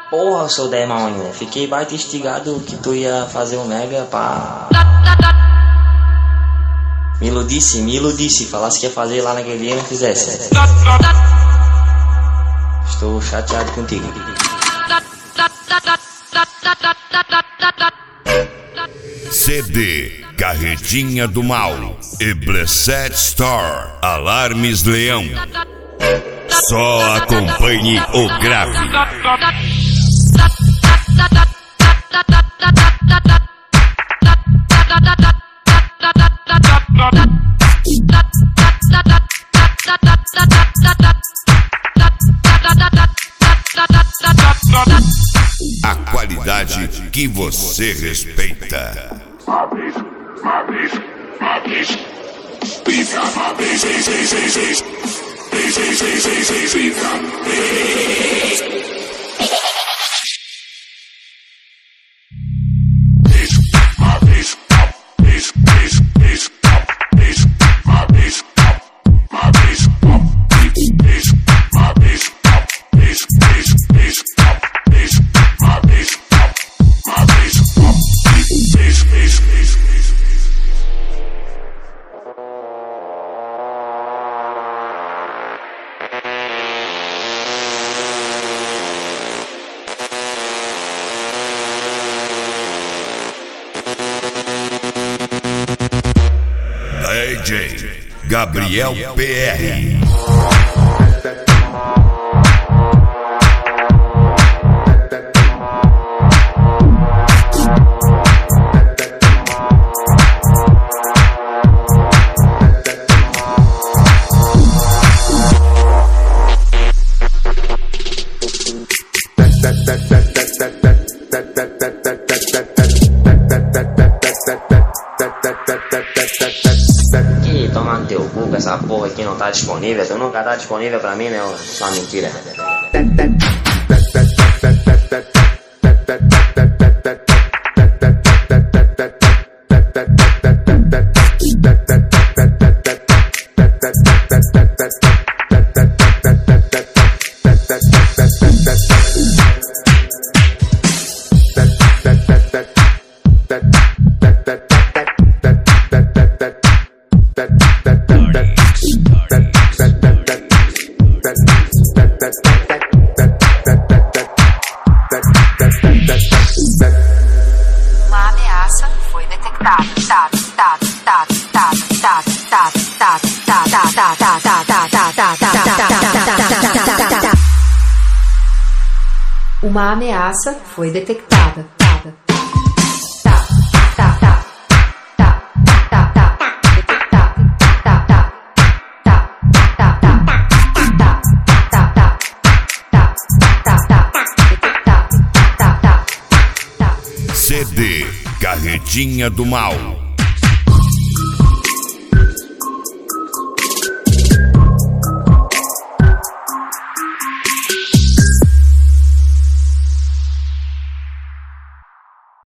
Porra, seu demônio, fiquei baita instigado que tu ia fazer um mega pá. Me iludisse, falasse que ia fazer lá naquele dia e não fizesse. Estou chateado contigo. CD Carretinha do Mal e Preset Store Alarmes Leão. Só acompanhe o grave. A qualidade que você respeita. DJ Gabriel PR. Que toma no teu cu, essa porra aqui não tá disponível. Tu nunca tá disponível pra mim, meu. Só mentira. Uma ameaça foi detectada. Uma ameaça foi detectada. CD Carretinha do Mal.